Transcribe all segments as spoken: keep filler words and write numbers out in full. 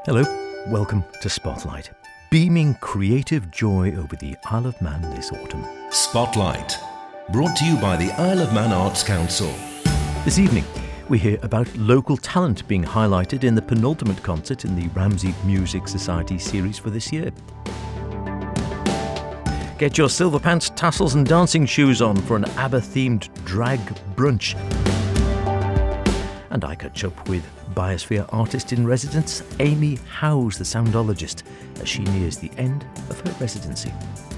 Hello, welcome to Spotlight, beaming creative joy over the Isle of Man this autumn. Spotlight, brought to you by the Isle of Man Arts Council. This evening, we hear about local talent being highlighted in the penultimate concert in the Ramsey Music Society series for this year. Get your silver pants, tassels and dancing shoes on for an ABBA-themed drag brunch. And I catch up with Biosphere artist in residence Amy Howes, the soundologist, as she nears the end of her residency.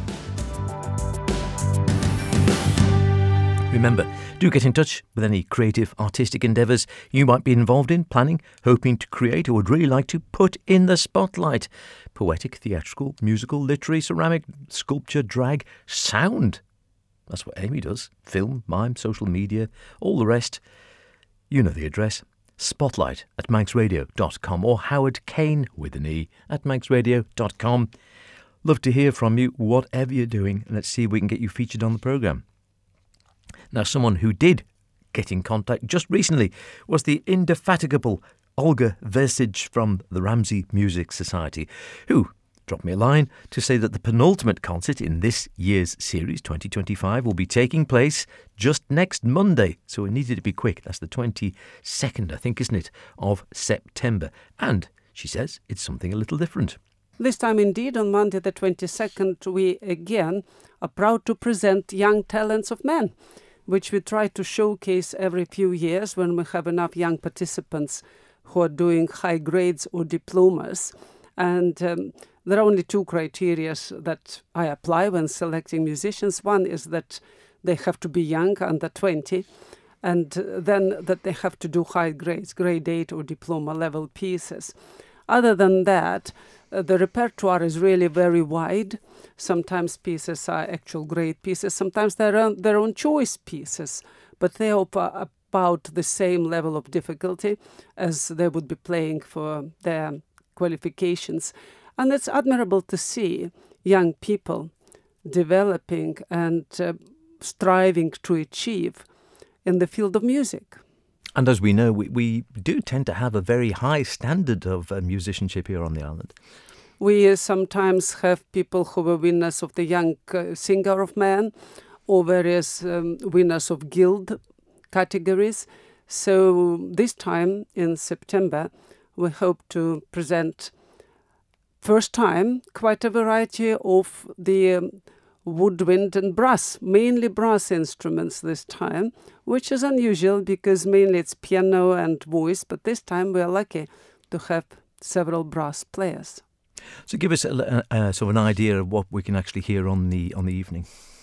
Remember, do get in touch with any creative artistic endeavours you might be involved in, planning, hoping to create, or would really like to put in the spotlight. Poetic, theatrical, musical, literary, ceramic, sculpture, drag, sound. That's what Amy does. Film, mime, social media, all the rest. You know the address. Spotlight at manx radio dot com or Howard Kane with an E at manx radio dot com. Love to hear from you, whatever you're doing, and let's see if we can get you featured on the programme. Now, someone who did get in contact just recently was the indefatigable Olga Versij from the Ramsey Music Society, who dropped me a line to say that the penultimate concert in this year's series, twenty twenty-five, will be taking place just next Monday. So we needed to be quick. That's the twenty-second, I think, isn't it, of September. And she says it's something a little different. This time indeed, on Monday the twenty-second, we again are proud to present Young Talents of Men, which we try to showcase every few years when we have enough young participants who are doing high grades or diplomas. And um, there are only two criteria that I apply when selecting musicians. One is that they have to be young, under twenty, and then that they have to do high grades, grade eight or diploma level pieces. Other than that, uh, the repertoire is really very wide. Sometimes pieces are actual grade pieces, sometimes they're own, their own choice pieces, but they are about the same level of difficulty as they would be playing for their qualifications. And it's admirable to see young people developing and uh, striving to achieve in the field of music. And as we know, we, we do tend to have a very high standard of uh, musicianship here on the island. We uh, sometimes have people who are winners of the Young uh, Singer of Man or various um, winners of guild categories. So this time in September, we hope to present first time quite a variety of the um, woodwind and brass, mainly brass instruments this time, which is unusual because mainly it's piano and voice, but this time we are lucky to have several brass players. So give us a, a, a sort of an idea of what we can actually hear on the on the evening.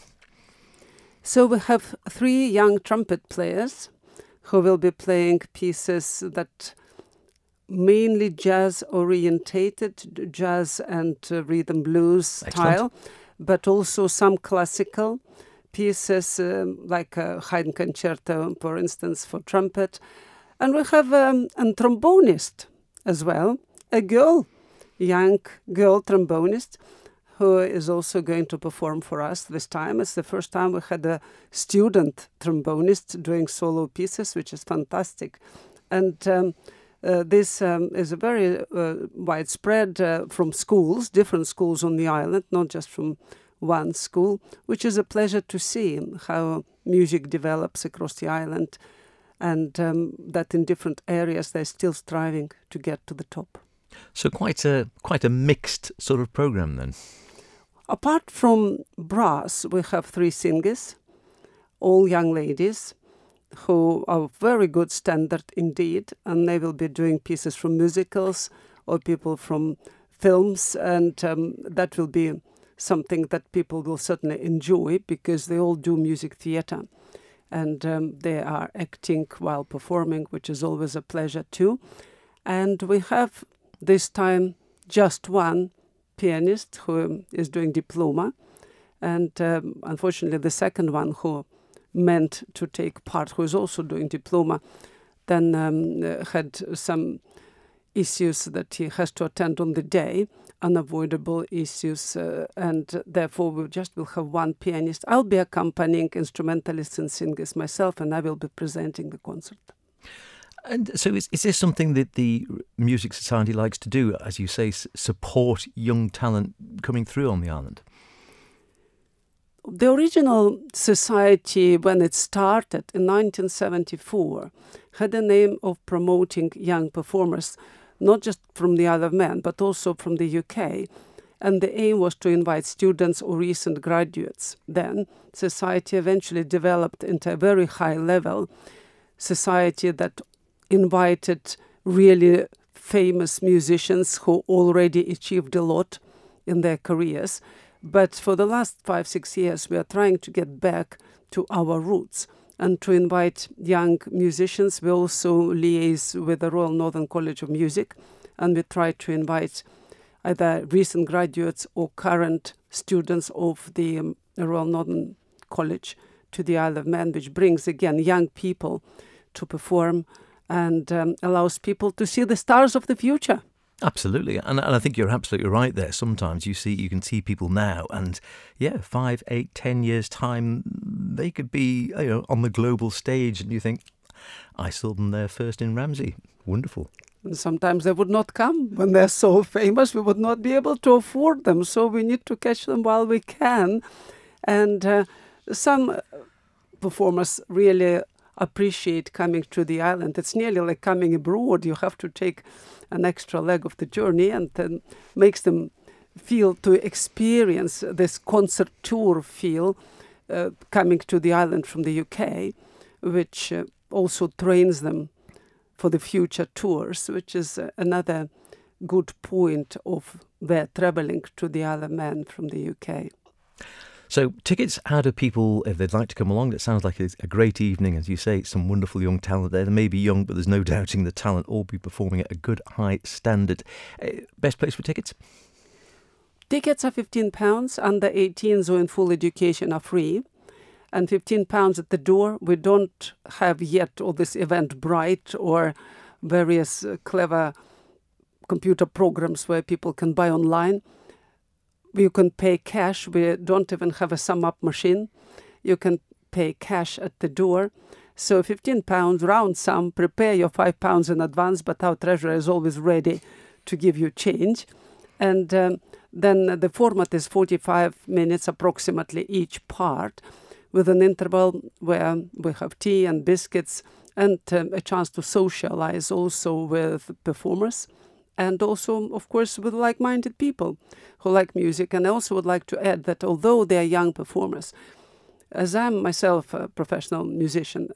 So we have three young trumpet players who will be playing pieces that mainly jazz orientated, jazz and uh, rhythm blues Excellent. style, but also some classical pieces um, like a Haydn concerto, for instance, for trumpet. And we have um, a trombonist as well, a girl, young girl trombonist, who is also going to perform for us this time. It's the first time we had a student trombonist doing solo pieces, which is fantastic. And um, Uh, this um, is a very uh, widespread uh, from schools, different schools on the island, not just from one school, which is a pleasure to see how music develops across the island and um, that in different areas they're still striving to get to the top. So quite a quite a mixed sort of programme then. Apart from brass, we have three singers, all young ladies, who are very good standard indeed, and they will be doing pieces from musicals or people from films, and um, that will be something that people will certainly enjoy because they all do music theatre and um, they are acting while performing, which is always a pleasure too. And we have this time just one pianist who is doing diploma, and um, unfortunately the second one who meant to take part, who is also doing diploma, then um, uh, had some issues that he has to attend on the day, unavoidable issues, uh, and therefore we just will have one pianist. I'll be accompanying instrumentalists and singers myself, and I will be presenting the concert. And so is, is this something that the Music Society likes to do, as you say, s- support young talent coming through on the island? The original society, when it started in nineteen seventy-four, had the aim of promoting young performers, not just from the Isle of Man, but also from the U K. And the aim was to invite students or recent graduates. Then, society eventually developed into a very high-level society that invited really famous musicians who already achieved a lot in their careers. But for the last five, six years, we are trying to get back to our roots and to invite young musicians. We also liaise with the Royal Northern College of Music, and we try to invite either recent graduates or current students of the um, Royal Northern College to the Isle of Man, which brings, again, young people to perform and um, allows people to see the stars of the future. Absolutely, and, and I think you're absolutely right there. Sometimes you see, you can see people now, and yeah, five, eight, ten years time, they could be, you know, on the global stage, and you think, I saw them there first in Ramsey. Wonderful. And sometimes they would not come when they're so famous. We would not be able to afford them, so we need to catch them while we can. And uh, some performers really appreciate coming to the island. It's nearly like coming abroad. You have to take an extra leg of the journey, and then makes them feel to experience this concert tour feel uh, coming to the island from the U K, which uh, also trains them for the future tours, which is uh, another good point of their travelling to the Isle of Man from the U K. So tickets, how do people, if they'd like to come along? It sounds like it's a great evening. As you say, some wonderful young talent there. They may be young, but there's no doubting the talent all be performing at a good high standard. Uh, best place for tickets? Tickets are fifteen pounds. Under eighteens or in full education are free. And fifteen pounds at the door. We don't have yet all this Eventbrite or various uh, clever computer programs where people can buy online. You can pay cash. We don't even have a sum-up machine. You can pay cash at the door. So fifteen pounds, round sum, prepare your five pounds in advance, but our treasurer is always ready to give you change. And um, then the format is forty-five minutes approximately each part, with an interval where we have tea and biscuits and um, a chance to socialize also with performers. And also, of course, with like-minded people who like music. And I also would like to add that although they are young performers, as I'm myself a professional musician,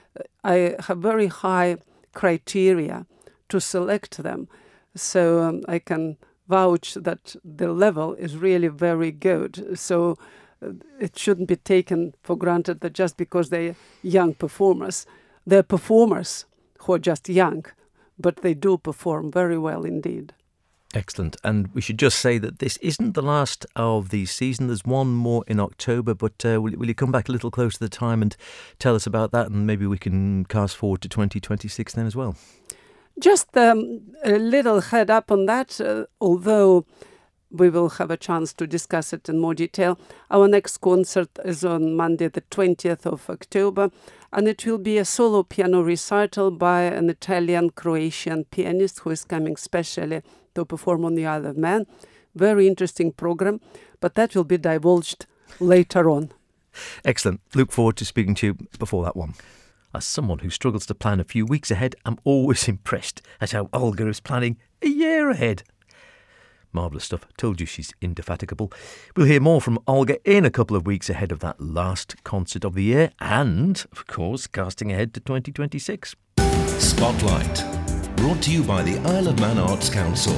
I have very high criteria to select them. So um, I can vouch that the level is really very good. So uh, it shouldn't be taken for granted that just because they're young performers, they're performers who are just young. But they do perform very well indeed. Excellent. And we should just say that this isn't the last of the season. There's one more in October, but uh, will, will you come back a little closer to the time and tell us about that, and maybe we can cast forward to twenty twenty-six then as well? Just um, a little head up on that, uh, although we will have a chance to discuss it in more detail. Our next concert is on Monday, the twentieth of October, and it will be a solo piano recital by an Italian-Croatian pianist who is coming specially to perform on the Isle of Man. Very interesting program, but that will be divulged later on. Excellent. Look forward to speaking to you before that one. As someone who struggles to plan a few weeks ahead, I'm always impressed at how Olga is planning a year ahead. Marvellous stuff. Told you she's indefatigable. We'll hear more from Olga in a couple of weeks ahead of that last concert of the year and, of course, casting ahead to twenty twenty-six. Spotlight, brought to you by the Isle of Man Arts Council.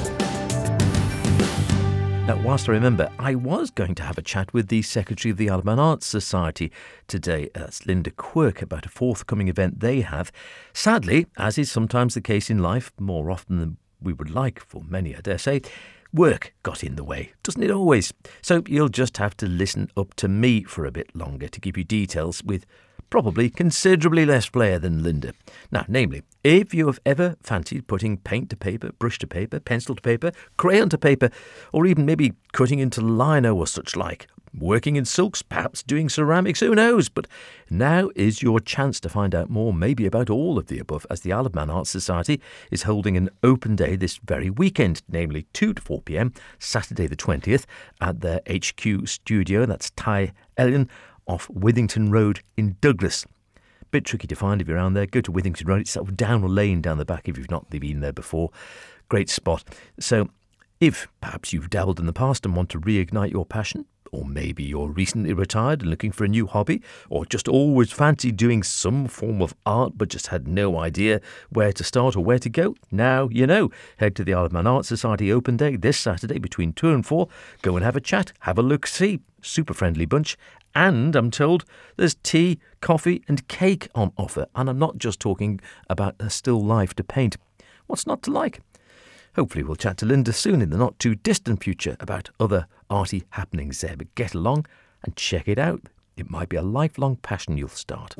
Now, whilst I remember, I was going to have a chat with the Secretary of the Isle of Man Arts Society today. That's Linda Quirk, about a forthcoming event they have. Sadly, as is sometimes the case in life, more often than we would like for many, I dare say, work got in the way, doesn't it always? So you'll just have to listen up to me for a bit longer to give you details with probably considerably less flair than Linda. Now, namely, if you have ever fancied putting paint to paper, brush to paper, pencil to paper, crayon to paper, or even maybe cutting into lino or such like, working in silks, perhaps doing ceramics, who knows? But now is your chance to find out more, maybe about all of the above, as the Isle of Man Arts Society is holding an open day this very weekend, namely two to four p.m, Saturday the twentieth, at their H Q studio. That's Ty Ellen off Withington Road in Douglas. Bit tricky to find if you're around there. Go to Withington Road. It's sort of down a lane down the back if you've not been there before. Great spot. So if perhaps you've dabbled in the past and want to reignite your passion, or maybe you're recently retired and looking for a new hobby, or just always fancied doing some form of art but just had no idea where to start or where to go, now you know. Head to the Isle of Man Arts Society Open Day this Saturday between two and four. Go and have a chat, have a look-see. Super friendly bunch. And I'm told there's tea, coffee and cake on offer. And I'm not just talking about a still life to paint. What's not to like? Hopefully we'll chat to Linda soon in the not too distant future about other arty happenings there. But get along and check it out. It might be a lifelong passion you'll start.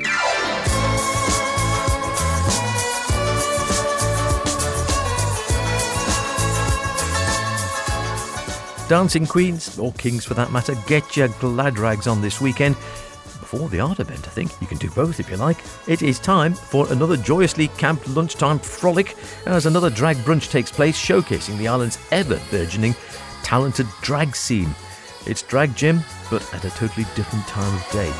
Dancing queens, or kings for that matter, get your glad rags on this weekend. Before the art event, I think. You can do both if you like. It is time for another joyously camped lunchtime frolic as another drag brunch takes place, showcasing the island's ever-burgeoning talented drag scene. It's Drag Gym, but at a totally different time of day.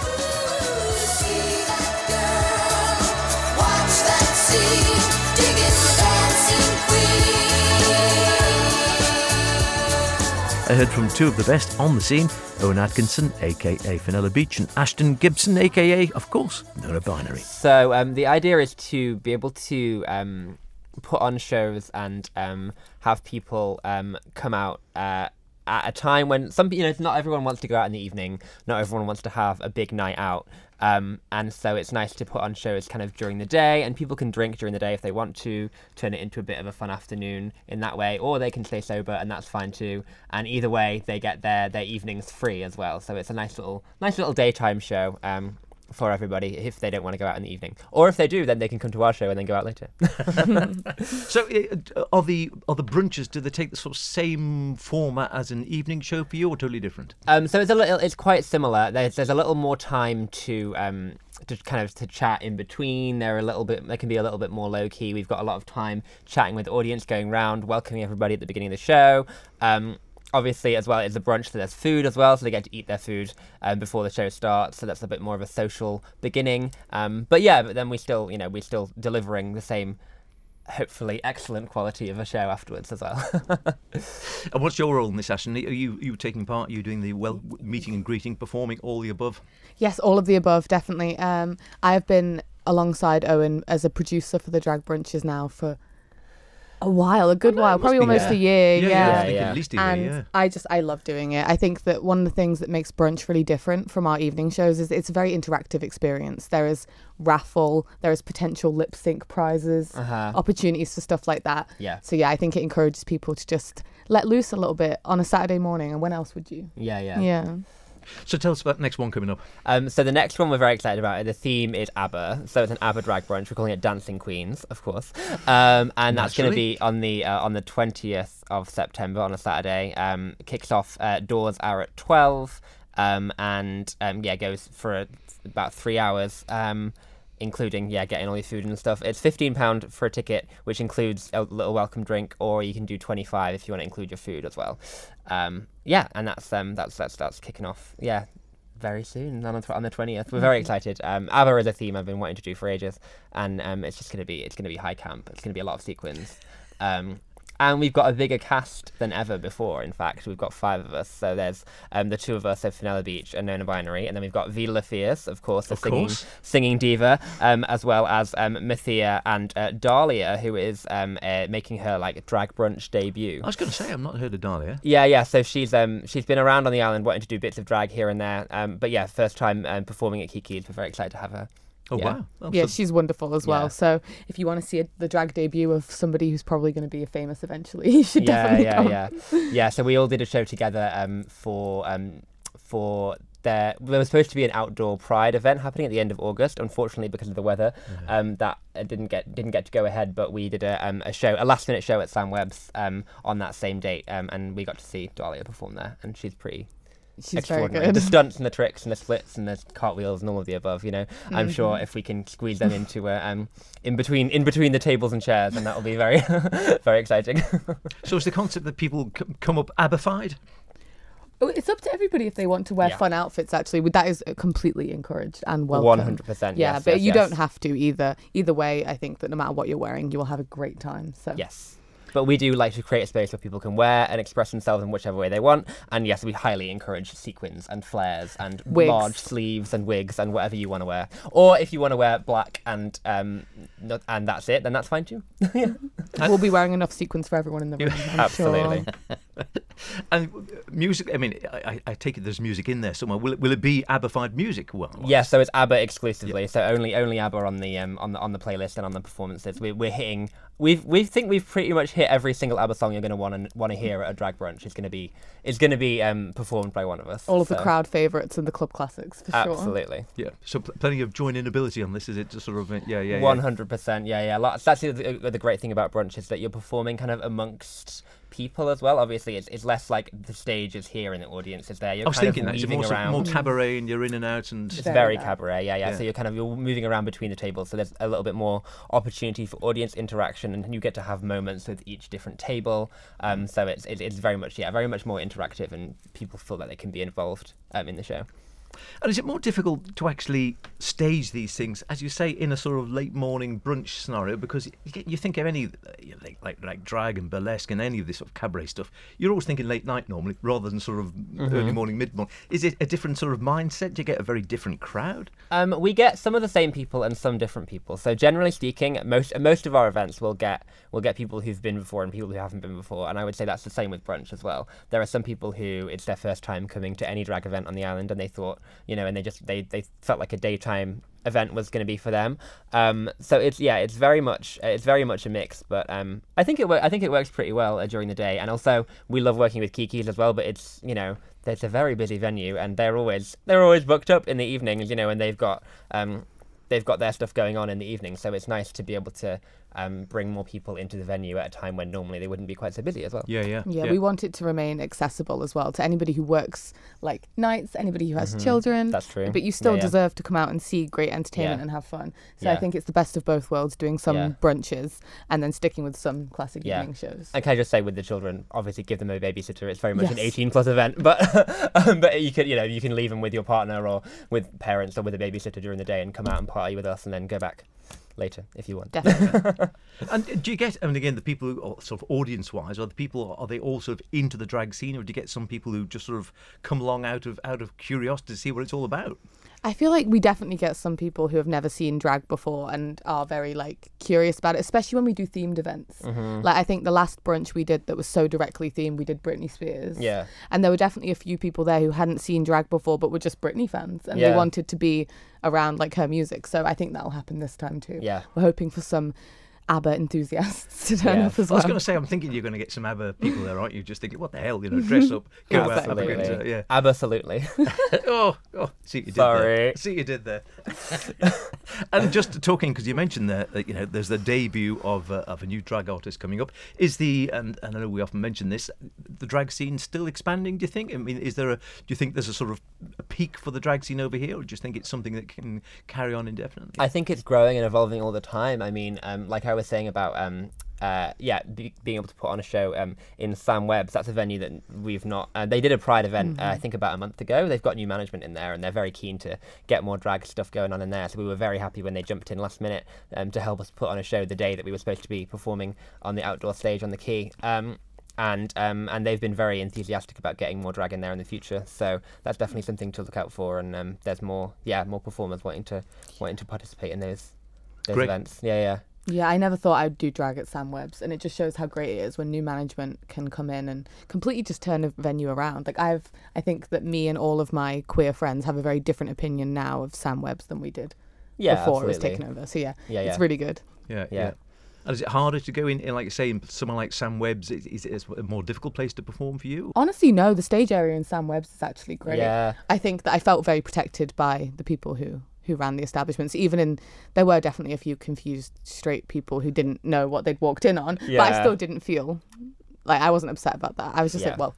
I heard from two of the best on the scene, Owen Atkinson, aka Fenella Beach, and Ashton Gibson, aka, of course, Nona Binary. So um, the idea is to be able to um, put on shows and um, have people um, come out uh, at a time when some, you know, not everyone wants to go out in the evening, not everyone wants to have a big night out. Um, and so it's nice to put on shows kind of during the day, and people can drink during the day if they want to, turn it into a bit of a fun afternoon in that way, or they can stay sober, and that's fine too. And either way, they get their, their evenings free as well. So it's a nice little nice little daytime show um, for everybody if they don't want to go out in the evening. Or if they do, then they can come to our show and then go out later. So uh, are the are the brunches, do they take the sort of same format as an evening show for you, or totally different? Um, so it's a little, it's quite similar. There's there's a little more time to um to kind of to chat in between. They're a little bit, they can be a little bit more low key. We've got a lot of time chatting with the audience, going round, welcoming everybody at the beginning of the show. Um, Obviously, as well, it's a brunch, so there's food as well, so they get to eat their food um, before the show starts, so that's a bit more of a social beginning. Um, but yeah, but then we still, you know, we're still delivering the same, hopefully, excellent quality of a show afterwards as well. And what's your role in this, Ashton? Are you, you taking part? Are you doing the well meeting and greeting, performing, all the above? Yes, all of the above, definitely. Um, I have been alongside Owen as a producer for the drag brunches now for a while, a good oh, no, while, probably almost yeah. a year. Yeah, yeah. yeah, yeah, yeah. at least a year, and yeah. I just, I love doing it. I think that one of the things that makes brunch really different from our evening shows is it's a very interactive experience. There is raffle, there is potential lip sync prizes, Uh-huh. opportunities for stuff like that. Yeah. So yeah, I think it encourages people to just let loose a little bit on a Saturday morning. And when else would you? Yeah, yeah. Yeah. So tell us about the next one coming up. Um, so the next one we're very excited about, the theme is ABBA. So it's an ABBA drag brunch. We're calling it Dancing Queens, of course. Um, and that's going to be on the uh, on the twentieth of September on a Saturday. Um, kicks off, uh, doors are at twelve, um, and um, yeah, goes for a, about three hours. Um, including, yeah, getting all your food and stuff. It's fifteen pounds for a ticket, which includes a little welcome drink, or you can do twenty-five if you want to include your food as well. Um, yeah, and that's um, that's that's that's kicking off, yeah, very soon on the, on the twentieth. We're very excited. Um, ABBA is a theme I've been wanting to do for ages, and um, it's just gonna be it's gonna be high camp. It's gonna be a lot of sequins. Um, And we've got a bigger cast than ever before, in fact. We've got five of us. So there's um, the two of us, so Fenella Beach and Nona Binary. And then we've got Vila Fierce, of course, the of singing course. singing diva, um, as well as um, Mathia and uh, Dahlia, who is um, uh, making her like drag brunch debut. I was going to say, I've not heard of Dahlia. Yeah, yeah. So she's um she's been around on the island wanting to do bits of drag here and there. Um, but yeah, first time um, performing at Kiki's. We're very excited to have her. Oh, Yeah. wow. Oh, Yeah, so- she's wonderful as well. Yeah. So if you want to see a, the drag debut of somebody who's probably going to be a famous eventually, you should yeah, definitely yeah, come. yeah, yeah. So we all did a show together um, for um, for there. There was supposed to be an outdoor Pride event happening at the end of August. Unfortunately, because of the weather, um, that uh, didn't get didn't get to go ahead. But we did a um, a show, a last minute show at Sam Webb's um, on that same date, um, and we got to see Dahlia perform there, and she's pretty. She's very extraordinary. good. The stunts and the tricks and the splits and the cartwheels and all of the above. You know, mm-hmm. I'm sure if we can squeeze them into uh, um in between in between the tables and chairs, and that will be very very exciting. So is the concept that people c- come up ABBA-fied? It's up to everybody if they want to wear Yeah. fun outfits. Actually, that is completely encouraged and welcome. One hundred percent. Yeah, yes, but yes, you yes. don't have to either. Either way, I think that no matter what you're wearing, you will have a great time. So Yes. But we do like to create a space where people can wear and express themselves in whichever way they want. And yes, we highly encourage sequins and flares and Wigs. large sleeves and wigs and whatever you want to wear. Or if you want to wear black and um not, and that's it, then that's fine too. Yeah. we'll be wearing enough sequins for everyone in the room. I'm Absolutely. Sure. And music, I mean, I, I take it there's music in there somewhere. Will it, will it be ABBA-fied music? Well, Yeah, so it's ABBA exclusively. So only only ABBA on the um on the on the playlist and on the performances. We, we're hitting. We've we think we've pretty much hit every single ABBA song you're going to want to want to hear at a drag brunch. Is going to be is going to be um performed by one of us. All of so. the crowd favourites and the club classics for sure. Absolutely. yeah. So pl- plenty of join-in ability on this, is it? Just sort of, uh, yeah, yeah, One yeah. hundred percent. Yeah, yeah. Lots- That's the, the great thing about brunch is that you're performing kind of amongst people as well. Obviously, it's it's less like the stage is here and the audience is there. You're I was kind thinking of that. Is it weaving more, sort of around. more cabaret and you're in and out and... It's Very very that. cabaret, yeah, yeah, Yeah. So you're kind of you're moving around between the tables, so there's a little bit more opportunity for audience interaction, and you get to have moments with each different table. Um, so it's it, it's very much yeah, very much more interactive, and people feel that they can be involved um, in the show. And is it more difficult to actually stage these things, as you say, in a sort of late morning brunch scenario? Because you, get, you think of any, you know, like, like like drag and burlesque and any of this sort of cabaret stuff, you're always thinking late night normally, rather than sort of Mm-hmm. early morning, mid morning. Is it a different sort of mindset? Do you get a very different crowd? Um, we get some of the same people and some different people. So generally speaking, most most of our events will get will get people who've been before and people who haven't been before, and I would say that's the same with brunch as well. There are some people who it's their first time coming to any drag event on the island, and they thought, you know, and they just they they felt like a daytime event was going to be for them. Um, so it's yeah, it's very much it's very much a mix, but um, I think it wo- I think it works pretty well uh, during the day, and also we love working with Kiki's as well. But it's you know. It's a very busy venue, and they're always they're always booked up in the evenings, you know, and they've got um, they've got their stuff going on in the evening. So it's nice to be able to um, bring more people into the venue at a time when normally they wouldn't be quite so busy as well. Yeah, yeah. Yeah, we want it to remain accessible as well to anybody who works like nights, anybody who has children. That's true. But you still Yeah, yeah. deserve to come out and see great entertainment Yeah. and have fun. So I Yeah. think it's the best of both worlds, doing some Yeah. brunches and then sticking with some classic Yeah. evening shows. And can I just say, with the children, obviously give them a babysitter. It's very much an Yes. eighteen plus event, but um, but you could you know you can leave them with your partner or with parents or with a babysitter during the day and come out and party with us and then go back later if you want. Definitely. And do you get, I mean, again, the people who are sort of audience-wise, are the people, are they all sort of into the drag scene, or do you get some people who just sort of come along out of out of curiosity to see what it's all about? I feel like we definitely get some people who have never seen drag before and are very like curious about it, especially when we do themed events. Mm-hmm. Like I think the last brunch we did that was so directly themed, we did Britney Spears. Yeah. And there were definitely a few people there who hadn't seen drag before but were just Britney fans and Yeah. they wanted to be around like her music. So I think that'll happen this time too. Yeah. We're hoping for some ABBA enthusiasts to turn Yeah. up as I well. was going to say, I'm thinking you're going to get some ABBA people there, aren't you? Just thinking, what the hell, you know, dress up, go out, have a good, uh, yeah. Absolutely. oh, oh, see what you did Sorry. there. See what you did there. And just talking, because you mentioned there, that, you know, there's the debut of uh, of a new drag artist coming up. Is the, and, and I know we often mention this, the drag scene still expanding, do you think? I mean, is there a, do you think there's a sort of a peak for the drag scene over here, or do you think it's something that can carry on indefinitely? I think it's growing and evolving all the time. I mean, um, like I was saying about, um, uh, yeah, be, being able to put on a show um, in Sam Webb's. That's a venue that we've not. Uh, they did a Pride event, Mm-hmm. uh, I think, about a month ago. They've got new management in there, and they're very keen to get more drag stuff going on in there. So we were very happy when they jumped in last minute um, to help us put on a show the day that we were supposed to be performing on the outdoor stage on the quay. Um, and um, and they've been very enthusiastic about getting more drag in there in the future. So that's definitely something to look out for. And um, there's more, yeah, more performers wanting to wanting to participate in those those Great. events. Yeah, yeah. Yeah, I never thought I'd do drag at Sam Webb's, and it just shows how great it is when new management can come in and completely just turn a venue around. Like I've, I think that me and all of my queer friends have a very different opinion now of Sam Webb's than we did Yeah, before it was absolutely. taken over. So yeah, Yeah, it's yeah. really good. Yeah, Yeah. yeah. And is it harder to go in, in like you say, in someone like Sam Webb's? Is, is it a more difficult place to perform for you? Honestly, no, the stage area in Sam Webb's is actually great. Yeah. I think that I felt very protected by the people who who ran the establishments. Even in, there were definitely a few confused straight people who didn't know what they'd walked in on, but I Yeah. still didn't feel like I wasn't upset about that. I was just Yeah. like, welcome.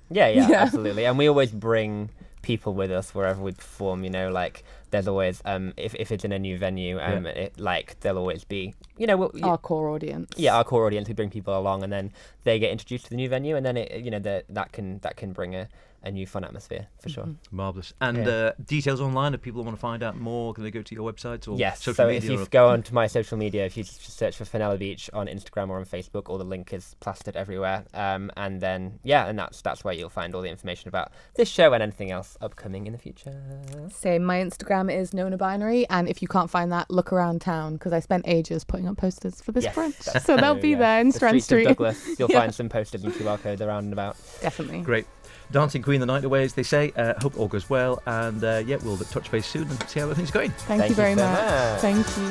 Yeah, yeah, Yeah. absolutely. And we always bring people with us wherever we perform, you know, like there's always, um, if, if it's in a new venue, um, Yeah. it, like there'll always be, you know, we'll, y- Our core audience. yeah, our core audience, we bring people along and then they get introduced to the new venue and then it, you know, the, that can that can bring a, a new fun atmosphere for sure. Marvellous. And Yeah. uh, details online, if people want to find out more, can they go to your website or Yes, social so media? if you or- go onto my social media, if you just search for Fenella Beach on Instagram or on Facebook, all the link is plastered everywhere. Um, and then, yeah, and that's that's where you'll find all the information about this show and anything else upcoming in the future. Same. My Instagram is Nona Binary, and if you can't find that, look around town because I spent ages putting up posters for this Yes, brunch, that's so they'll true, be yeah. there in The Strand streets of Street. Douglas, you'll Yeah. find some posters and Q R codes around and about. Definitely. Great. Dancing Queen the night away, as they say. Uh, hope all goes well. And uh, yeah, we'll touch base soon and see how everything's going. Thank, Thank you very you so much. much. Thank you.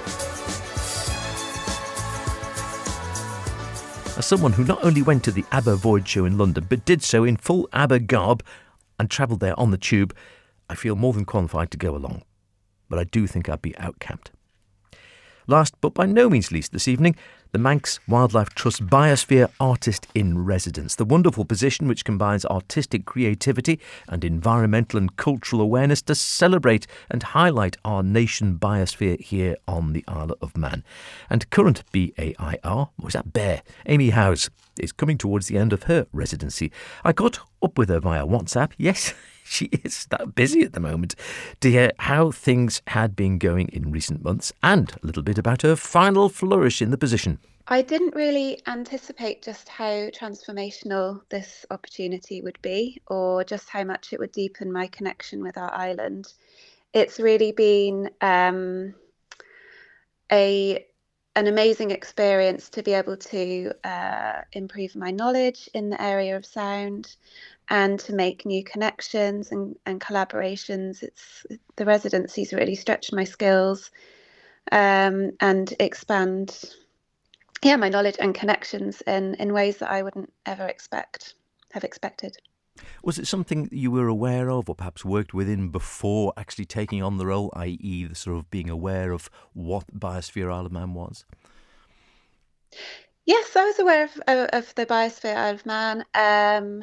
As someone who not only went to the ABBA Void show in London, but did so in full ABBA garb and travelled there on the tube, I feel more than qualified to go along. But I do think I'd be outcamped. Last but by no means least this evening, the Manx Wildlife Trust Biosphere Artist in Residence, the wonderful position which combines artistic creativity and environmental and cultural awareness to celebrate and highlight our nation biosphere here on the Isle of Man. And current B A I R, or is that Bear, Amy Howes, is coming towards the end of her residency. I caught up with her via WhatsApp, yes, she is that busy at the moment, to hear how things had been going in recent months and a little bit about her final flourish in the position. I didn't really anticipate just how transformational this opportunity would be, or just how much it would deepen my connection with our island. It's really been um, a an amazing experience to be able to uh, improve my knowledge in the area of sound and to make new connections and, and collaborations. It's the residency's really stretched my skills um, and expand yeah, my knowledge and connections in, in ways that I wouldn't ever expect, have expected. Was it something that you were aware of or perhaps worked within before actually taking on the role, that is the sort of being aware of what Biosphere Isle of Man was? Yes, I was aware of, of, of the Biosphere Isle of Man. Um,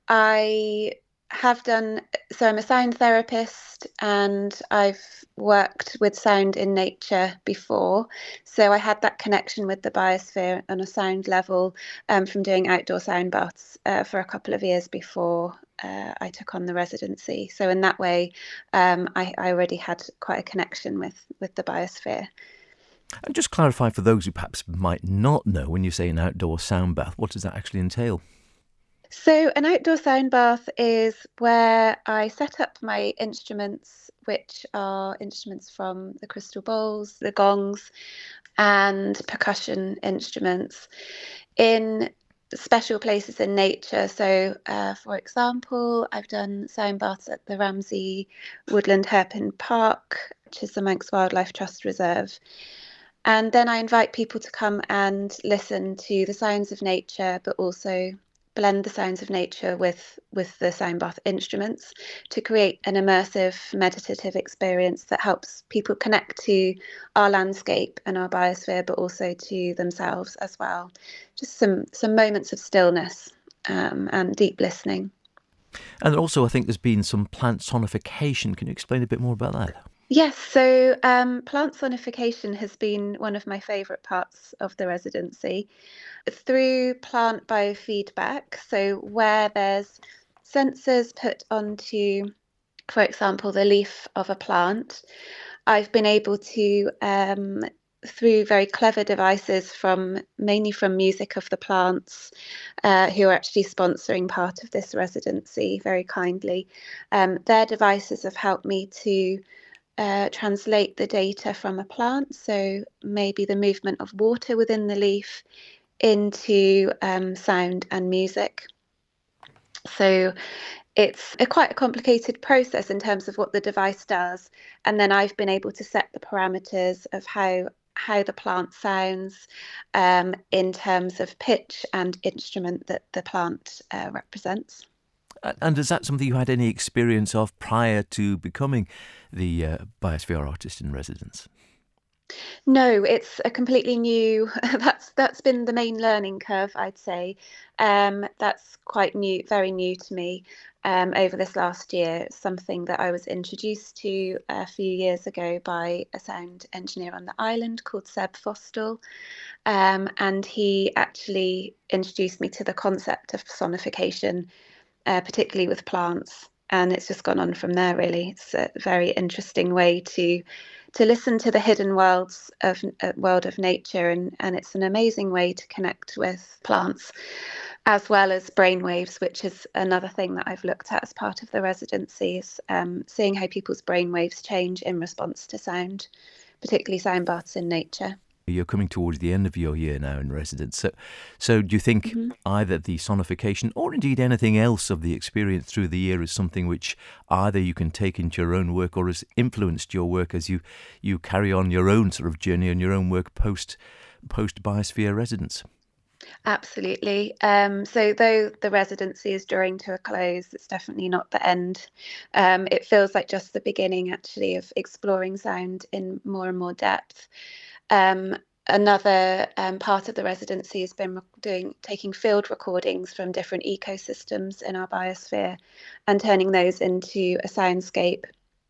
I have done, so I'm a sound therapist and I've worked with sound in nature before. So I had that connection with the biosphere on a sound level um, from doing outdoor sound baths uh, for a couple of years before uh, I took on the residency. So in that way, um, I, I already had quite a connection with, with the biosphere. And just clarify for those who perhaps might not know, when you say an outdoor sound bath, what does that actually entail? So an outdoor sound bath is where I set up my instruments, which are instruments from the crystal bowls, the gongs, and percussion instruments in special places in nature. So, uh, for example, I've done sound baths at the Ramsey Woodland Hairpin Park, which is the Manx Wildlife Trust Reserve. And then I invite people to come and listen to the sounds of nature, but also blend the sounds of nature with with the sound bath instruments to create an immersive meditative experience that helps people connect to our landscape and our biosphere, but also to themselves as well. Just some some moments of stillness um, and deep listening. And also I think there's been some plant sonification. Can you explain a bit more about that? Yes, so um, plant sonification has been one of my favourite parts of the residency. Through plant biofeedback, so where there's sensors put onto, for example, the leaf of a plant, I've been able to, um, through very clever devices from mainly from Music of the Plants, uh, who are actually sponsoring part of this residency very kindly, um, their devices have helped me to Uh, translate the data from a plant, so maybe the movement of water within the leaf, into um, sound and music. So it's a quite a complicated process in terms of what the device does, and then I've been able to set the parameters of how how the plant sounds um, in terms of pitch and instrument that the plant uh, represents. And is that something you had any experience of prior to becoming the uh, Biosphere Artist in Residence? No, it's a completely new. That's that's been the main learning curve, I'd say. Um, that's quite new, very new to me. Um, over this last year, something that I was introduced to a few years ago by a sound engineer on the island called Seb Fostel, um, and he actually introduced me to the concept of sonification, uh, particularly with plants. And it's just gone on from there, really. It's a very interesting way to to listen to the hidden worlds of uh, world of nature, and, and it's an amazing way to connect with plants, as well as brainwaves, which is another thing that I've looked at as part of the residencies, um, seeing how people's brainwaves change in response to sound, particularly sound baths in nature. You're coming towards the end of your year now in residence. So, so do you think mm-hmm. either the sonification or indeed anything else of the experience through the year is something which either you can take into your own work or has influenced your work as you, you carry on your own sort of journey and your own work post, post Biosphere residence? Absolutely. Um, so though the residency is drawing to a close, it's definitely not the end. Um, it feels like just the beginning, actually, of exploring sound in more and more depth. Um, another um, part of the residency has been doing taking field recordings from different ecosystems in our biosphere and turning those into a soundscape.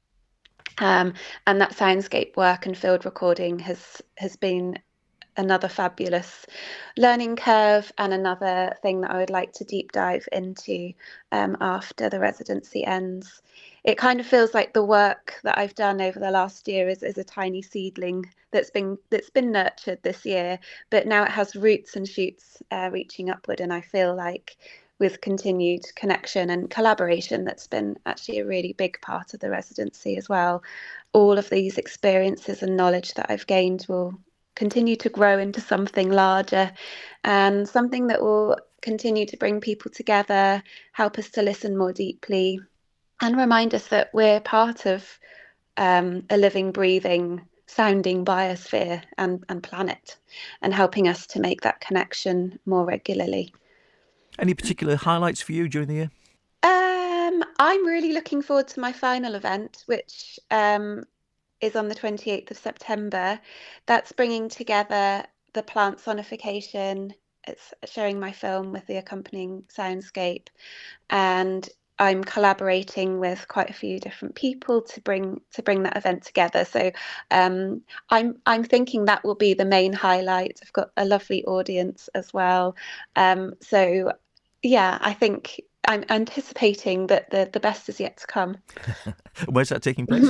Um, and that soundscape work and field recording has has been another fabulous learning curve, and another thing that I would like to deep dive into um, after the residency ends. It kind of feels like the work that I've done over the last year is, is a tiny seedling that's been that's been nurtured this year, but now it has roots and shoots uh, reaching upward, and I feel like with continued connection and collaboration, that's been actually a really big part of the residency as well. All of these experiences and knowledge that I've gained will continue to grow into something larger, and something that will continue to bring people together, help us to listen more deeply, and remind us that we're part of um, a living, breathing, sounding biosphere and, and planet, and helping us to make that connection more regularly. Any particular highlights for you during the year? Um, I'm really looking forward to my final event, which um, is on the twenty-eighth of September. That's bringing together the plant sonification. It's sharing my film with the accompanying soundscape, and I'm collaborating with quite a few different people to bring to bring that event together. So um, I'm I'm thinking that will be the main highlight. I've got a lovely audience as well. Um, so yeah, I think I'm anticipating that the, the best is yet to come. Where's that taking place?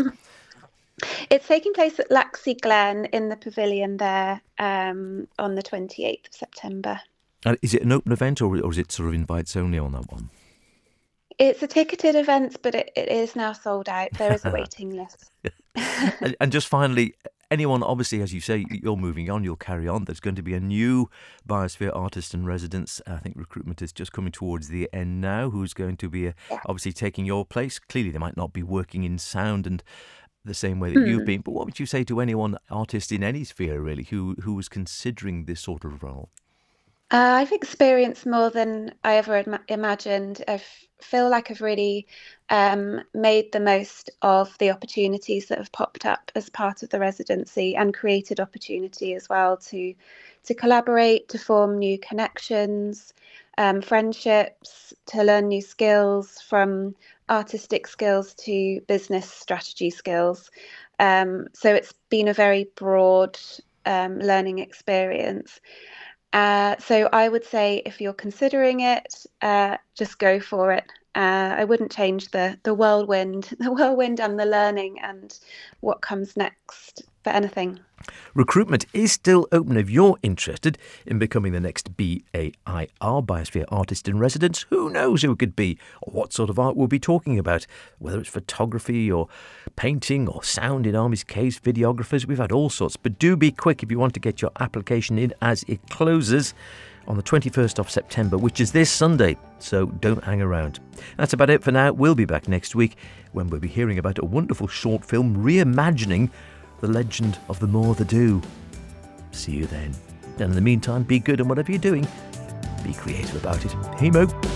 It's taking place at Laxey Glen in the pavilion there um, on the twenty-eighth of September. And is it an open event, or, or is it sort of invites only on that one? It's a ticketed event, but it, it is now sold out. There is a waiting list. and, and just finally, anyone, obviously, as you say, you're moving on, you'll carry on. There's going to be a new Biosphere artist in residence. I think recruitment is just coming towards the end now. Who's going to be uh, yeah. obviously taking your place? Clearly, they might not be working in sound and the same way that mm. you've been. But what would you say to anyone, artist in any sphere, really, who who was considering this sort of role? Uh, I've experienced more than I ever im- imagined. I feel like I've really um, made the most of the opportunities that have popped up as part of the residency, and created opportunity as well to to collaborate, to form new connections, um, friendships, to learn new skills, from artistic skills to business strategy skills. Um, so it's been a very broad um, learning experience. Uh, so I would say if you're considering it, uh, just go for it. Uh, I wouldn't change the the whirlwind, the whirlwind and the learning and what comes next for anything. Recruitment is still open if you're interested in becoming the next B A I R, Biosphere Artist in Residence. Who knows who it could be, or what sort of art we'll be talking about, whether it's photography or painting or sound in Army's case, videographers. We've had all sorts, but do be quick if you want to get your application in, as it closes on the twenty-first of September, which is this Sunday, so don't hang around. That's about it for now. We'll be back next week when we'll be hearing about a wonderful short film reimagining the legend of the More the Do. See you then. And in the meantime, be good, and whatever you're doing, be creative about it. Hey Mo.